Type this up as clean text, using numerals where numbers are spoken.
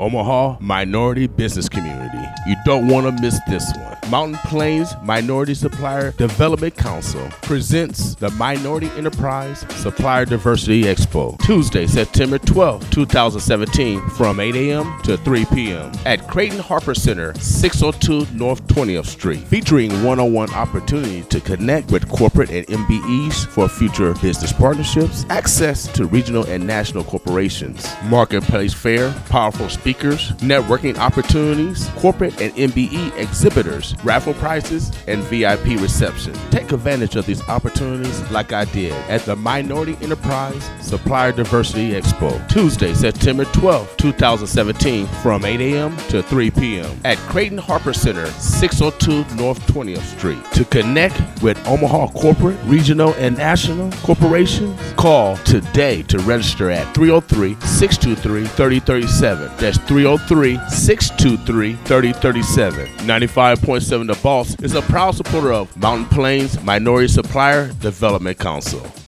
Omaha minority business community. You don't want to miss this one. Mountain Plains Minority Supplier Development Council presents the Minority Enterprise Supplier Diversity Expo, Tuesday, September 12, 2017, from 8 a.m. to 3 p.m. at Creighton Harper Center, 602 North 20th Street, featuring one-on-one opportunity to connect with corporate and MBEs for future business partnerships, access to regional and national corporations, marketplace fair, powerful speakers, networking opportunities, corporate and MBE exhibitors, raffle prizes, and VIP reception. Take advantage of these opportunities like I did at the Minority Enterprise Supplier Diversity Expo, Tuesday, September 12, 2017, from 8 a.m. to 3 p.m. at Creighton Harper Center, 602 North 20th Street. To connect with Omaha corporate, regional, and national corporations, call today to register at 303-623-3037. That's 303-623-3037. 95.7 The Boss is a proud supporter of Mountain Plains Minority Supplier Development Council.